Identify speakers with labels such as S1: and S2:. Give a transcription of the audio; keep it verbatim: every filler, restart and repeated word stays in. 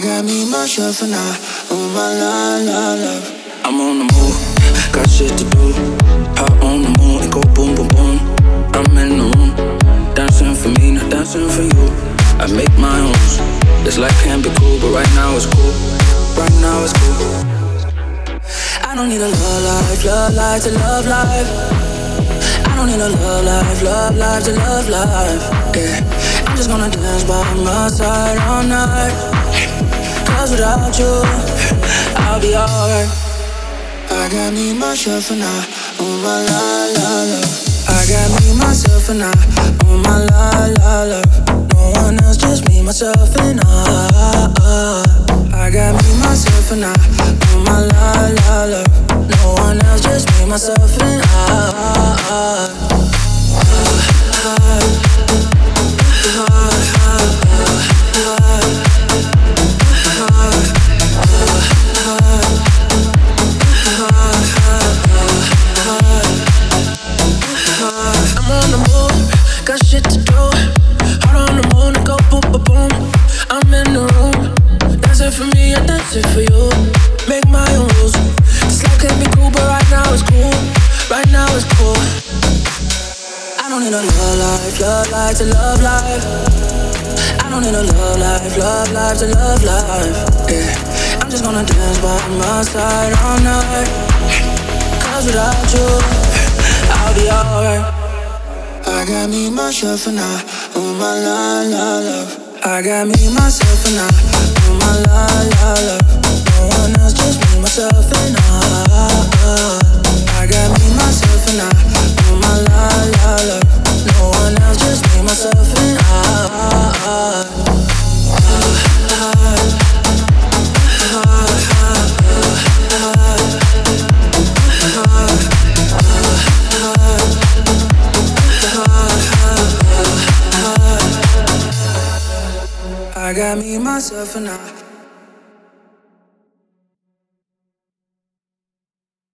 S1: got me, myself, and I. Oh my la la love.
S2: I'm on the move, got shit to do. Hot on the moon and go boom boom boom. I'm in the room, dancing for me, not dancing for you. I make my own. This life can be cool, but right now it's cool. Right now it's cool. I don't need a love life, love life to love life. I don't need a love life, love life to love life. Yeah, I'm just gonna dance by my side all night. Cause without you, I'll be alright.
S1: I got me, myself, and I. Oh my la la love.
S2: I got me, myself, and I. Oh my la la love. No one else, just me, myself, and I. I got me, myself, and I. Oh my la la love. No one else, just me, myself, and I. I'm on the move, got shit to do. Hard on the moon and go boom boom boom. I'm in the room, dancing for me, I dance it for you. Make my own rules. This life can be cool, but right now it's cool. Right now it's cool. I don't need a love life, love life to love life. I don't need a love life, love life to love life. Yeah, I'm just gonna dance by my side all night. Cause without you, I'll be alright.
S1: I got me, myself, and I. Oh my la la love.
S2: I got me, myself, and I. Oh my la la love. No one else, just me, myself, and I. I got me, myself, and I. Oh my la la love. No one else, just me, myself, and I. I got me, myself, and I.